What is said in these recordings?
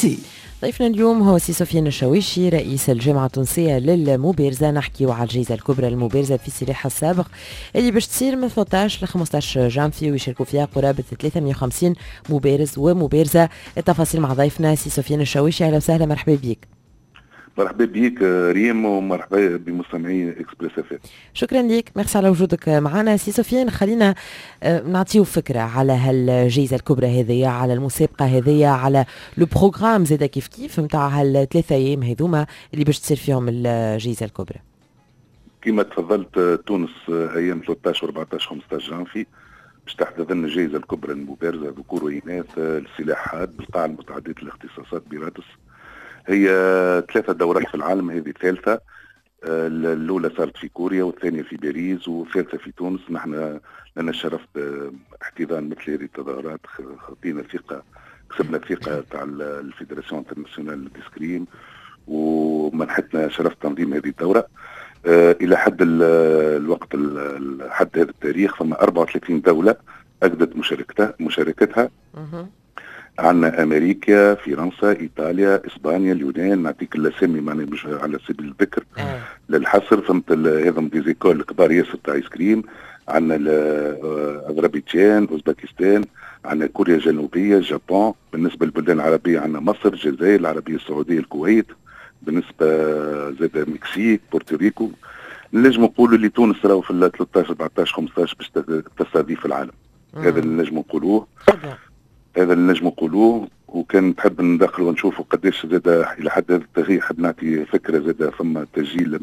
تونسي. ضيفنا اليوم هو سي سفيان الشاويشي رئيس الجامعة التونسية للمبارزة. نحكيو على الجائزة الكبرى للمبارزة في سلاحها السابق اللي باش تصير من 13 ل 15 جانفي ويشاركوا فيها قرابة 350 مبارز ومبارزة. التفاصيل مع ضيفنا سي سفيان الشاويشي. أهلا وسهلا، مرحبا بك. مرحبا بك ريم ومرحبا بمستمعي اكسبريس اف. شكرا لك، ميرسي على وجودك معنا. سي سفيان، خلينا نعطيو فكرة على هالجائزة الكبرى هذية، على المسابقة هذية، على لو بروغرام زادا كيف نتاع هالثلاثة ايام هذوما اللي باش تصير فيهم الجائزة الكبرى. كما تفضلت، تونس ايام 13 و14 15 جانفي باش تحدث لنا الجائزة الكبرى للمبارزة ذكور وإناث السلاح حاد بالقاعة المتعددة الاختصاصات برادس. هي 3 دورات في العالم، هذه الثالثة. الأولى صارت في كوريا والثانية في باريس والثالثة في تونس. نحن لنا الشرف باحتضان مثل هذه التظاهرات، خطينا ثقة، كسبنا الثقة تاع الفيدراسيون انترناسيونال للإسكريم ومنحتنا شرف تنظيم هذه الدورة. إلى حد الوقت حد هذا التاريخ فما 34 دولة أجدت مشاركتها. عندنا امريكا، فرنسا، ايطاليا، اسبانيا، اليونان. نعطيك الاسامي معناها مش على سبيل الذكر للحصر. فهمت هذم دي زيكول كبار ياسر تاع ايس كريم. عندنا اذربيجان، اوزبكستان، عندنا كوريا الجنوبيه، اليابان. بالنسبه للبلدان العربيه عندنا مصر، الجزائر، العربيه السعوديه، الكويت. بالنسبه زاد المكسيك، بورتوريكو. نجم نقولوا اللي تونس راهو في 13 14 15 باش تستضيف العالم. هذا اللي نجم نقولوه. هذا اللي نجم نقولوه. وكان نحب ندخل ونشوفوا قداش زاد الى حد هذا التاريخ. حب نعطي فكره زاد فما تسجيل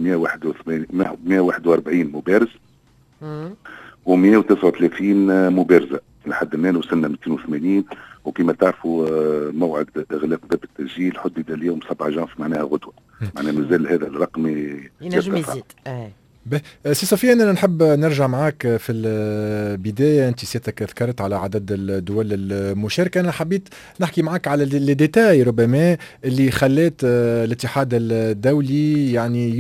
141 مبارز و139 مبارزه لحد الان وصلنا 280. وكما تعرفوا موعد اغلاق باب التسجيل حدد اليوم 7 جانفي، معناها غدوه. معناها مازال هذا الرقم ينجم يزيد. سي سفيان، أنا نحب نرجع معك في البداية. أنت سيادتك ذكرت على عدد الدول المشاركة. أنا حبيت نحكي معك على الديتاي ربما اللي خلت الاتحاد الدولي يعني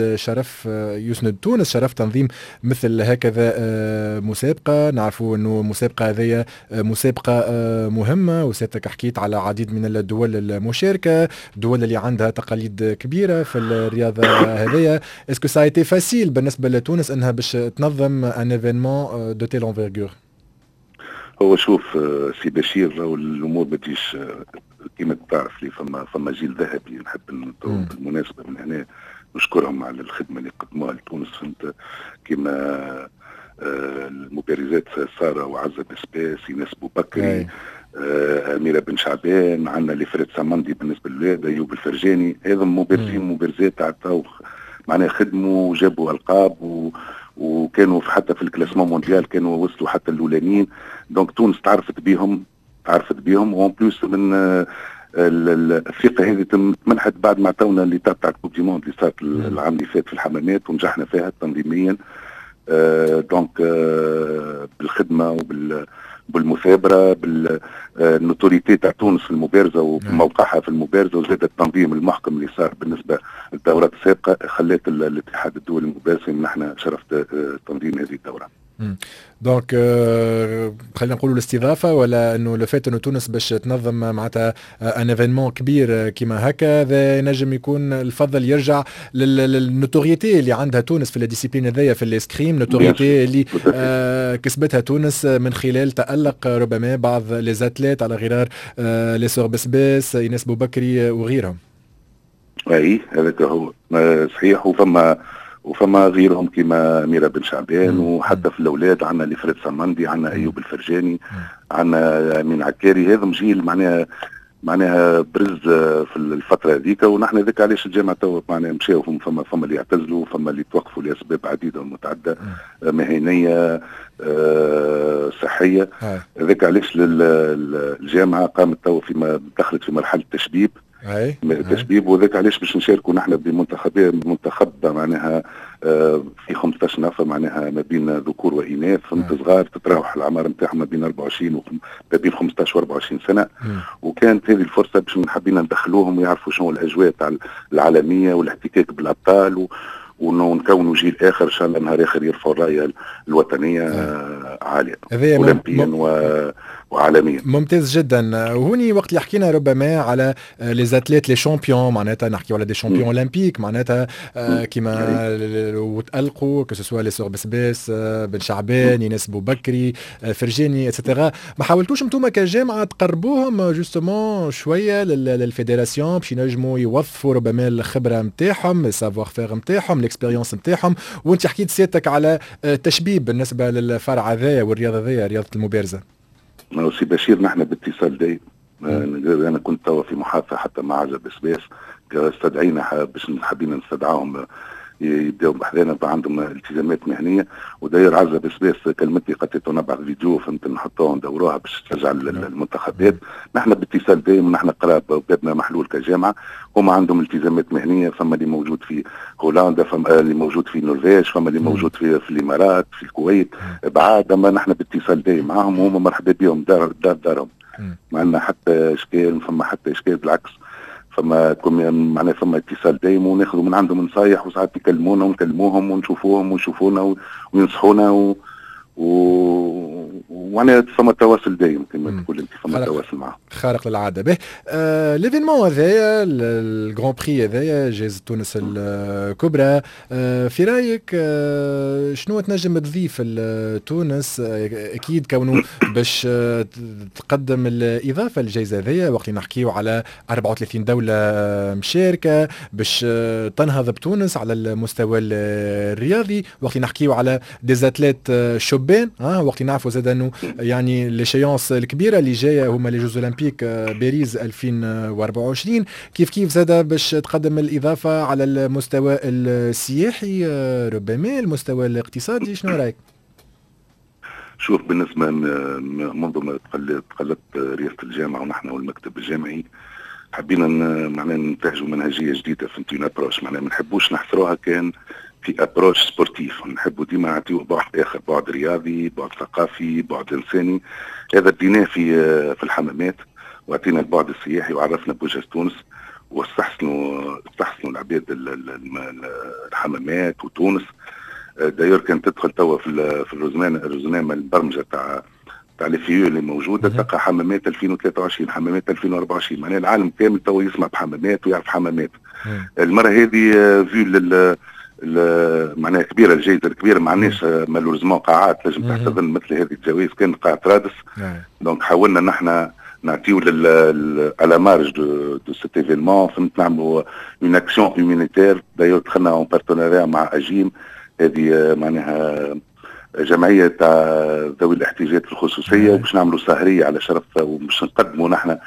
يسند تونس شرف تنظيم مثل هكذا مسابقة. نعرفوا أنه مسابقة هذه مسابقة مهمة، وسيادتك حكيت على عديد من الدول المشاركة، الدول اللي عندها تقاليد كبيرة في الرياضة هذه. اسكو سا ايتي فاسيل بالنسبة لتونس انها باش تنظم ان ايفينمون دو تيل انفيرغور؟ هو شوف سي بشير، الامور ما تجيش كما تعرف لي. فما جيل ذهبي. نحب بالمناسبة من هنا نشكرهم على الخدمة اللي قدموها لتونس. فهمت كما المبارزات سارة وعزة بسباس، ايناس بوبكري، أميرة بن شعبان، عندنا لفريد سامندي بالنسبة للولاد، أيوب الفرجاني. هذا مبارزين مبارزات عطاو معناها خدموا وجابوا ألقاب وكانوا حتى في الكلاسمون مونديال كانوا وصلوا حتى الأولانيين. دونك تونس تعرفت بيهم وان بلوس من الثقة هذه تمنحت بعد ما عطاونا اللي تاع الكوب دي موند اللي صارت العام اللي فات في الحمامات ونجحنا فيها تنظيميا. دونك بالخدمة بالمثابرة بالنوتوريتي تاع تونس في المبارزة وموقعها في المبارزة، وزاد التنظيم المحكم اللي صار بالنسبة للدورات السابقة خلت الاتحاد الدولي المبارزة نحن شرفت تنظيم هذه الدورة. دونك خلينا نقولوا الاستضافه ولا انه لفات انه تونس باش تنظم معناتها ان ايفينمون كبير كيما هكا، هذا ينجم يكون الفضل يرجع للنوتوريتي اللي عندها تونس في الديسيبلين هذيا في الاسكريم، نوتوريتي اللي كسبتها تونس من خلال تألق ربما بعض ليزاتليت على غرار ليسور بسباس، ايناس بوبكري وغيرهم. اي هذاك هو صحيح. وفما غيرهم كما أميرة بن شعبان وحتى في الأولاد عندنا لفريد سامندي، عندنا أيوب الفرجاني، عندنا أمين عكاري. هذا جيل معناها برز في الفترة هذيك. ونحن ذاك علاش الجامعة تو معناها مشاو فما اللي اعتزلوا، فما اللي توقفوا لأسباب عديدة ومتعددة مهنية صحية. ذاك علاش الجامعة قامت تو دخلت في مرحلة تشبيب تشبيب. وذاك علاش باش نشاركوا نحن بمنتخب معناها في 15 نفر معناها ما بين ذكور وإناث. فهمت صغار تتراوح الأعمار نتاعهم ما بين 24 وما بين 15 و24 سنة. وكانت هذه الفرصة باش حبينا ندخلوهم ويعرفوا شنو الأجواء تاع العالمية والاحتكاك بالأبطال ونكونوا جيل آخر إن شاء الله نهار آخر يرفعوا الراية الوطنية عالية أولمبيا وعالميا. ممتاز جدا. وهوني وقت اللي حكينا ربما على لي زاتليت لي شامبيون، معناتها نحكيو على دي شامبيون اولمبيك معناتها كيما وتألقوا كسوسوا لي سور بسباس بن شعبان ينس بوبكري فرجاني اتسيتيرا، ما حاولتوش انتم كجامعه تقربوهم جوستومون شويه للفيدراسيون باش ينجموا يوظفوا ربما الخبره نتاعهم السافوار فير نتاعهم الاكسبيريونس نتاعهم؟ وانت حكيت سيادتك على تشبيب بالنسبه للفرع هذايا والرياضه هذيا رياضه المبارزه. سي بشير نحن باتصال دايم، انا كنت توا في محادثه حتى مع عزب بسباس، استدعينا باش حابين نستدعاهم يبداو بحذانا عندهم التزامات مهنيه، وداير عزة بسباس كلمتني قالت نبعث فيديو فهمت نحطوها ندوروها باش ترجع للمنتخبات. نحن باتصال دائم، نحن قراب وبابنا محلول كجامعه، هما عندهم التزامات مهنيه، فما اللي موجود في هولندا، فما اللي موجود في النرويج، فما اللي موجود في الامارات، في الكويت بعاد، اما نحن باتصال دائم معاهم وهم مرحبا بهم دارهم. ما عندنا حتى اشكال، فما حتى اشكال بالعكس، فما معناها فما اتصال دايم وناخذوا من عندهم نصايح، وساعات يكلمونا ونكلموهم ونشوفوهم ويشوفونا وينصحونا وانا فما تواصل دايم كما تقول انت، فما تواصل معهم خارق للعاده. به ليفينمون هذايا الجران بري هذايا جائزه تونس الكبرى، في رايك شنو تنجم تضيف لتونس؟ اكيد كونه باش تقدم الاضافه للجائزه هذيا وقت نحكيو على 34 دوله مشاركه باش تنهض بتونس على المستوى الرياضي، وقت نحكيو على ديزاتليت شبان وقت نعرفوا زاد انه يعني ليشيونس الكبيره اللي جايه هما لي جوز اولمبيك باريس 2024، كيف زاد باش تقدم الاضافه على المستوى السياحي ربما المستوى الاقتصادي، شنو رايك؟ شوف بالنسبه منذ ما تقلدت رئاسه الجامعه ونحن والمكتب الجامعي حبينا معناها ننتهجوا منهجيه جديده في انتون ابروش، معناها ما نحبوش نحصروها كان في ابروش سبورتيف، نحبوا ديما نعطيوه بعد اخر، بعد رياضي، بعد ثقافي، بعد انساني. هذا اديناه في الحمامات، واعطينا البعد السياحي وعرفنا بوجه تونس، واستحسنوا العباد الحمامات وتونس. داير كانت تدخل توا في الرزنامه البرمجه تاع الفيو اللي موجوده تلقى حمامات 2023 حمامات 2024، معناها العالم كامل توا يسمع بحمامات ويعرف حمامات. المره هذه فيو معناها كبيره، الجائزه الكبيره ما عندناش مالوريزمون قاعات لازم تحتضن مثل هذه الجوائز، كان قاعه رادس. دونك حاولنا نحن نعطيو على مارج دو سيت ايفينمون، فهمت نعملوا اون اكسيون هيومانيتير. دايور دخلنا اون بارتناريا مع اجيم، هذه معناها جمعيه تاع ذوي الاحتياجات الخصوصيه، وباش نعملوا سهريه على شرف، وباش نقدموا نحن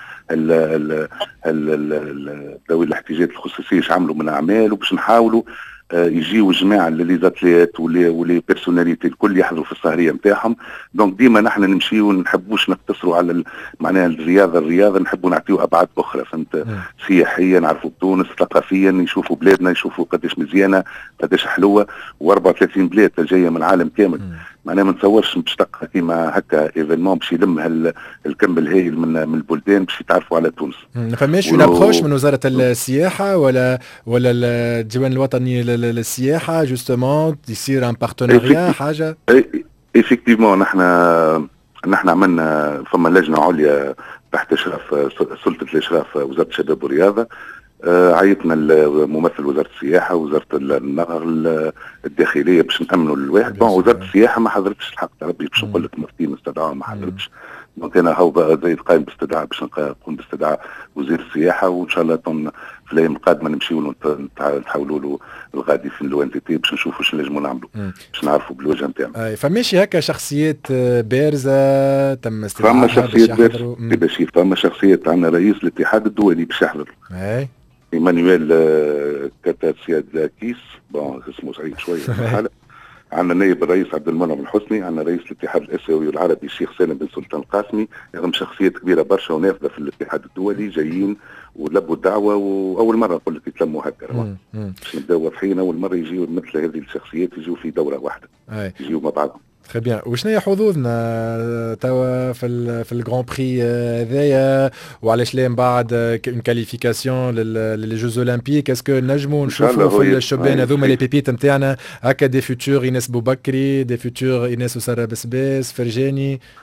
ذوي الاحتياجات الخصوصيه ايش عملوا من اعمال، وباش نحاولوا يجيو جماعه لي زاتليت ولي بيرسوناليتي الكل يحضروا في السهريه نتاعهم. دونك ديما نحن نمشيو نحبوش نقتصروا على معناها الرياضه نحبوا نعطيو ابعاد اخرى، فهمت؟ سياحيا نعرفوا بتونس، ثقافيا يشوفوا بلادنا، يشوفوا قداش مزيانه قداش حلوه، و34 بلاد جايه من العالم كامل. معناها ما نتصورش باش تلقى كيما هكا ايفينمون باش يلم الكم الهائل من البلدان باش يتعرفوا على تونس. ما فماش ولا بروش من وزاره السياحه ولا الديوان الوطني للسياحه جوستومون يصير ان بارتناريا حاجه؟ ايفيكتيفمون نحن عملنا فما لجنه عليا تحت اشراف سلطه الاشراف وزاره الشباب والرياضه، عيطنا ممثل وزاره السياحه ووزاره النهر الداخليه باش نامنوا الواحد. وزاره السياحه ما حضرتش الحق ربي باش نقول لك مرتين استدعاء ما حضرتش. دونك انا هو بقى زايد قايم باستدعاء باش نقوم باستدعاء وزير السياحه، وان شاء الله في الايام القادمه نمشيو نحاولوا له الغادي في لو ان تي باش نشوفوا شنو نجموا نعملوا باش نعرفوا بالوجه نتاعنا. فماشي هكا شخصيات بارزه تم استدعائها؟ فما شخصيات بارزه، فما شخصيات. عندنا رئيس الاتحاد الدولي باش يحضر، ايمانويل كاتاسياداكيس، بون اسمه صعيب شويه الحاله. عندنا نائب الرئيس عبد المنعم الحسني، عندنا رئيس الاتحاد الاسيوي العربي الشيخ سالم بن سلطان القاسمي، هذم شخصيات كبيره برشا ونافذه في الاتحاد الدولي جايين ولبوا الدعوه، واول مره نقول لك يتلموا هكا باش نبداو واضحين. اول مره يجيو مثل هذه الشخصيات يجيو في دوره واحده، يجيو مع بعضهم. تري بيان. وشنو هي حظوظنا توا في الجران بري هذايا، وعلاش لا من بعد اون كاليفيكاسيون للجوز اولمبيك؟ اسكو نجموا نشوفوا في الشبان هذوما لي بيبيت نتاعنا هكا دي فيتور ايناس بوبكري، دي فيتور ايناس وساره بسباس، فرجاني؟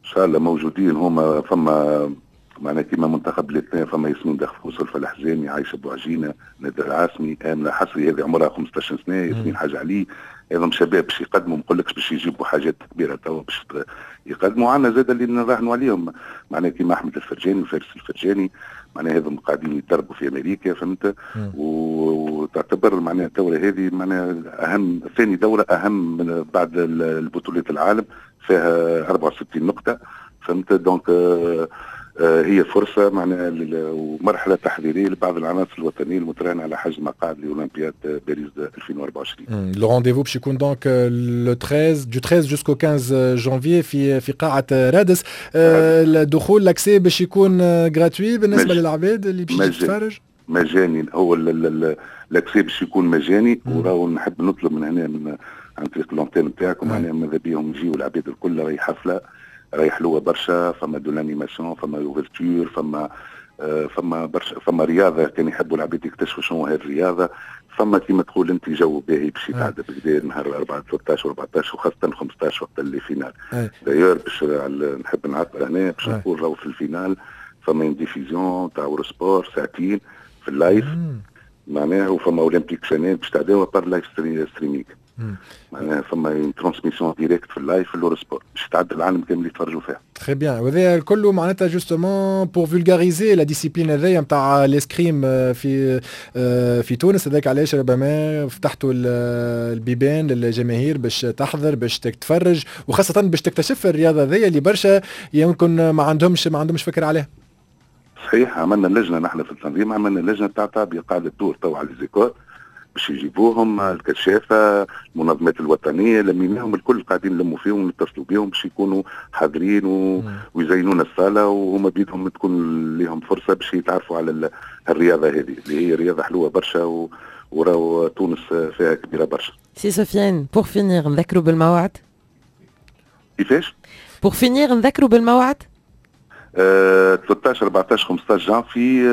شاء الله موجودين هما. فما معنا كيما منتخب الاثنين، فما ياسمين دخفوس والفلاحزامي، عايشه بوعجينه، نادر العاسمي، امنه حصري هذه عمرها 15 سنه، ياسمين حاج علي. هذم شباب باش يقدموا، ما نقولكش باش يجيبوا حاجات كبيره توا باش يقدموا. عندنا زاد اللي نراهنوا عليهم معناها كيما احمد الفرجاني وفارس الفرجاني، معناها هذم قاعدين يتدربوا في امريكا، فهمت. وتعتبر معناها الدوره هذه معناها اهم، ثاني دوره اهم من بعد البطولات العالم، فيها 64 نقطه، فهمت. دونك هي فرصه معناها ومرحله تحضيريه لبعض العناصر الوطنيه المتراهنه على حجز مقاعد لاولمبياد باريس 2024. لو رونديفو باش يكون دونك لو 13 دو 13 جوسكو 15 جانفي في قاعه رادس. الدخول لاكسي باش يكون غراتوي بالنسبه للعباد اللي باش تتفرج؟ مجاني. هو لاكسي باش يكون مجاني، وراو نحب نطلب من هنا عن طريق اللونتين نتاعكم معناها ماذا بيهم يجيو العباد الكل، راهي حفله راهي حلوه برشا، فما دو لانيماسيون، فما اوفرتور، فما برشا، فما رياضه كان يحبوا العباد يكتشفوا شنو هي الرياضه، فما كيما تقول انت جو باهي باش يتعدى بكدا نهار 4 13 و14 وخاصه 15 وقت اللي فينال. دايور باش نحب نعبر هنا باش نقول راهو في الفينال فما ديفيزيون تاع اورو سبور ساعتين في اللايف معناها، وفما اولمبيك شانيل باش تعداوها بار لايف ستريمينغ معناها، فما ترانسميسيون ديريكت في اللايف في الاورسبور باش تعدى العالم كامل يتفرجوا فيها. تري بيان. وهذا كله معناتها جوستومون بور فولغاريزي لا ديسيبلين هذايا نتاع الاسكريم في تونس. هذاك علاش ربما فتحتوا البيبان للجماهير باش تحضر باش تتفرج، وخاصه باش تكتشف الرياضه هذيا اللي برشا يمكن ما عندهمش فكره عليها. صحيح. عملنا لجنه نحن في التنظيم، عملنا لجنه تاع طابيه قاعده تدور تو على ليزيكول باش يجيبوهم الكشافه المنظمات الوطنيه، لميناهم الكل قاعدين نلموا فيهم ونتصلوا بهم باش يكونوا حاضرين ويزينون الصاله، وهما بيدهم تكون لهم فرصه باش يتعرفوا على الرياضه هذه اللي هي رياضه حلوه برشا، وراو تونس فيها كبيره برشا. سي سفيان بور فينير نذكروا بالموعد. كيفاش؟ بور فينير نذكروا بالموعد 13 14 15 جان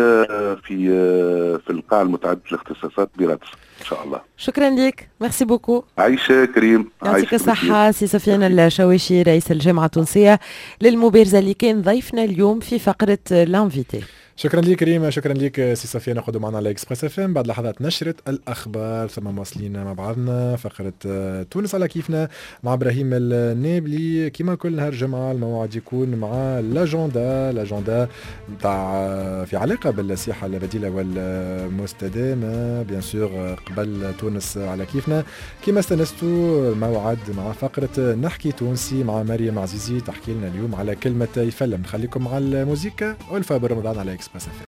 في القاعه المتعدده الاختصاصات برادس ان شاء الله. شكرا لك، ميرسي بوكو. عايشه كريم. يعطيك الصحه سي سفيان الشواشي رئيس الجامعه التونسيه للمبارزه اللي كان ضيفنا اليوم في فقره لانفيتي. شكرا لك كريم، شكرا لك سي سفيان. ناخذوا معنا على اكسبريس اف ام بعد لحظات نشره الاخبار، ثم مواصلين مع بعضنا فقره تونس على كيفنا مع ابراهيم النابلي. كما كل نهار جمعه الموعد يكون مع لاجوندا نتاع في علاقه بالسياحه البديله والمستدامه بيان سور. قبل تونس على كيفنا كما استنستوا الموعد مع فقره نحكي تونسي مع مريم عزيزي تحكي لنا اليوم على كلمه يفلم. نخليكم مع الموسيقى والفا برمضان على اكسبريس اف ام.